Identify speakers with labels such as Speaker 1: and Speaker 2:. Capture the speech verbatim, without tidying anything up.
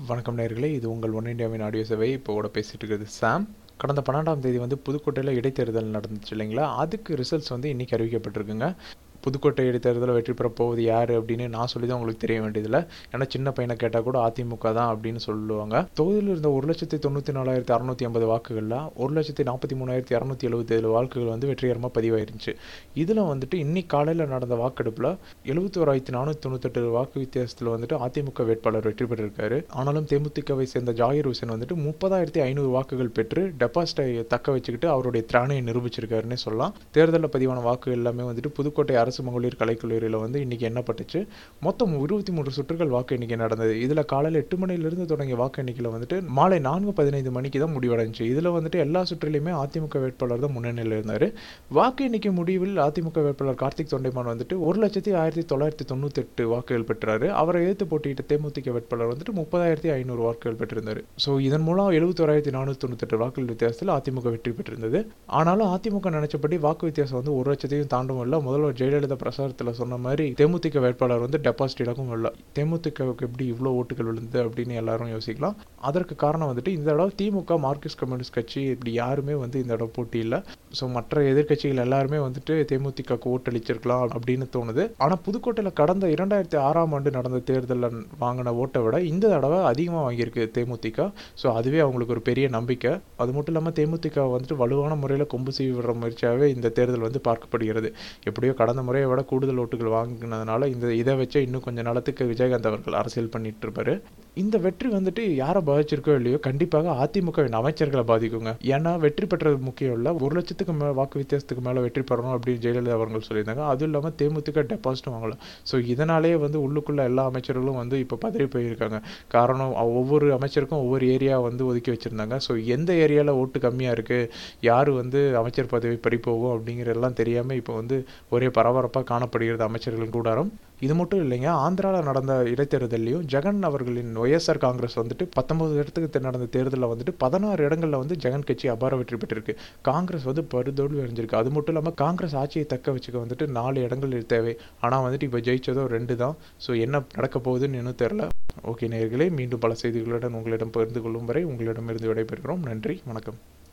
Speaker 1: வணக்கம் நேயர்களே, இது உங்கள் ஒன் இண்டியாவின் ஆடியோ சேவை. இப்போட பேசிட்டு இருக்கிறது சாம். கடந்த பன்னெண்டாம் தேதி வந்து புதுக்கோட்டையில் இடைத்தேர்தல் நடந்துச்சு இல்லைங்களா? அதுக்கு ரிசல்ட்ஸ் வந்து இன்றைக்கி அறிவிக்கப்பட்டிருக்குங்க. புதுக்கோட்டை இடைத்தேர்தலில் வெற்றி பெற போவது யார் அப்படின்னு நான் சொல்லி தான் உங்களுக்கு தெரிய வேண்டியதில்லை. ஏன்னா சின்ன பையனை கேட்டால் கூட அதிமுக தான் அப்படின்னு சொல்லுவாங்க. தொகுதியில் இருந்த ஒரு லட்சத்தி தொண்ணூற்றி நாலாயிரத்தி அறுநூற்றி ஐம்பது வாக்குகளில் ஒரு லட்சத்தி நாற்பத்தி மூணாயிரத்தி இரநூத்தி எழுபத்தி ஏழு வாக்குகள் வந்து வெற்றிகரமாக பதிவாயிருந்துச்சு. இதில் வந்துட்டு இன்னைக்கு காலையில் நடந்த வாக்கெடுப்பில் எழுபத்தி ஓராயிரத்தி நானூற்றி தொண்ணூத்தெட்டு வாக்கு வித்தியாசத்தில் வந்துட்டு அதிமுக வேட்பாளர் வெற்றி பெற்றிருக்காரு. ஆனாலும் தேமுதிகவை சேர்ந்த ஜாகிர் ஹுசேன் வந்துட்டு முப்பதாயிரத்தி ஐநூறு வாக்குகள் பெற்று டெபாசிட்டை தக்க வச்சுக்கிட்டு அவருடைய திராணையை நிரூபிச்சிருக்காருன்னு சொல்லலாம். தேர்தலில் பதிவான வாக்கு எல்லாமே வந்துட்டு புதுக்கோட்டை அரசு மகளிர் கலைக்கல்லூரியில் வந்து இன்னைக்கு எண்ணப்பட்டுச்சு. மொத்தம் இருபத்தி மூன்று சுற்றுகள் வாக்கு எண்ணிக்கை நடந்தது. இதில் காலையில் எட்டு மணிலிருந்து தொடங்கிய வாக்கு எண்ணிக்கையில் வந்துட்டு மாலை நான்கு பதினைந்து மணிக்கு தான் முடிவடைஞ்சிச்சு. இதில் வந்துட்டு எல்லா சுற்றிலையுமே அதிமுக வேட்பாளர் தான் முன்னணியில் இருந்தார். வாக்கு எண்ணிக்கை முடிவில் அதிமுக வேட்பாளர் கார்த்திக் தொண்டைமான் வந்துட்டு ஒரு லட்சத்தி ஆயிரத்தி தொள்ளாயிரத்தி தொண்ணூத்தி எட்டு வாக்குகள் பெற்றாரு. அவரை எதிர்த்து போட்டியிட்ட தேமுதிக வேட்பாளர் வந்துட்டு முப்பதாயிரத்தி ஐநூறு வாக்குகள் பெற்றிருந்தார். ஸோ இதன் மூலம் எழுபத்தி ஓராயிரத்தி நானூற்றி தொண்ணூத்தி எட்டு வாக்குகள் வித்தியாசத்தில் அதிமுக வெற்றி பெற்றிருந்தது. ஆனாலும் அதிமுக நினைச்சபடி வாக்கு வித்தியாசம் வந்து ஒரு லட்சத்தையும் தாண்டவும் இல்லை. முதல்வர் ஜெயலலிதா பிரசாரத்தில் சொன்ன மாதிரி தேமுதிக வேட்பாளர் வந்து டெபாசிட் இழக்கும் இல்லை. தேமுதிகவுக்கு எப்படி இவ்வளோ ஓட்டுகள் விழுந்து அப்படின்னு எல்லாரும் யோசிக்கலாம். அதற்கு காரணம் வந்துட்டு இந்த தடவை திமுக, மார்க்சிஸ்ட் கம்யூனிஸ்ட் கட்சி இப்படி யாருமே வந்து இந்த தடவை போட்டி இல்லை. ஸோ மற்ற எதிர்கட்சிகள் எல்லாருமே வந்துட்டு தேமுதிகவுக்கு ஓட்டளிச்சிருக்கலாம் அப்படின்னு தோணுது. ஆனால் புதுக்கோட்டையில் கடந்த இரண்டாயிரத்தி ஆறாம் ஆண்டு நடந்த தேர்தலில் வாங்கின ஓட்டை விட இந்த தடவை அதிகமாக வாங்கியிருக்கு தேமுதிக. ஸோ அதுவே அவங்களுக்கு ஒரு பெரிய நம்பிக்கை. அது மட்டும் இல்லாமல் தேமுதிக வந்துட்டு வலுவான முறையில் கொம்பு சீவி விடுற முயற்சியாகவே இந்த தேர்தல் வந்து பார்க்கப்படுகிறது. எப்படியோ கடந்த முறையை விட கூடுதல் ஓட்டுகள் வாங்கினதுனால இந்த இதை வச்சு இன்னும் கொஞ்சம் நாளத்துக்கு விஜயகாந்த் அவர்கள் அரசியல் பண்ணிட்டு இருப்பாரு. இந்த வெற்றி வந்துட்டு யாரை பாதிச்சிருக்கோ இல்லையோ கண்டிப்பாக அதிமுகவின் அமைச்சர்களை பாதிக்குங்க. ஏன்னா வெற்றி பெற்றது முக்கியம் இல்லை, ஒரு லட்சத்துக்கு மேலே வாக்கு வித்தியாசத்துக்கு மேலே வெற்றி பெறணும் அப்படின்னு ஜெயலலிதா அவர்கள் சொல்லியிருந்தாங்க. அதுவும் இல்லாமல் தேமுதிக டெபாசிட்டும் வாங்கலாம். ஸோ இதனாலேயே வந்து உள்ளுக்குள்ள எல்லா அமைச்சர்களும் வந்து இப்போ பதறி போயிருக்காங்க. காரணம் ஒவ்வொரு அமைச்சருக்கும் ஒவ்வொரு ஏரியா வந்து ஒதுக்கி வச்சுருந்தாங்க. ஸோ எந்த ஏரியாவில் ஓட்டு கம்மியாக இருக்குது, யார் வந்து அமைச்சர் பதவி பறிப்போகும் அப்படிங்கிறதெல்லாம் தெரியாமல் இப்போ வந்து ஒரே பரபரப்பாக காணப்படுகிறது அமைச்சர்களின் கூடாரம். இது மட்டும் இல்லைங்க, ஆந்திராவில் நடந்த இடைத்தேர்தலையும் ஜெகன் அவர்களின் ஒய்எஸ்ஆர் காங்கிரஸ் வந்துட்டு பத்தொன்பது இடத்துக்கு நடந்த தேர்தலில் வந்துட்டு பதினாறு இடங்களில் வந்து ஜெகன் கட்சி அபார வெற்றி பெற்றிருக்கு. காங்கிரஸ் வந்து பருதோடு விரைஞ்சிருக்கு. அது மட்டும் இல்லாமல் காங்கிரஸ் ஆட்சியை தக்க வச்சுக்க வந்துட்டு நாலு இடங்கள் தேவை. ஆனால் வந்துட்டு இப்போ ஜெயிச்சதோ ரெண்டு தான். ஸோ என்ன நடக்க போகுதுன்னு இன்னும் தெரில. ஓகே நேயர்களே, மீண்டும் பல செய்திகளுடன் உங்களிடம் பகிர்ந்து கொள்ளும் வரை உங்களிடமிருந்து விடைபெறுகிறோம். நன்றி, வணக்கம்.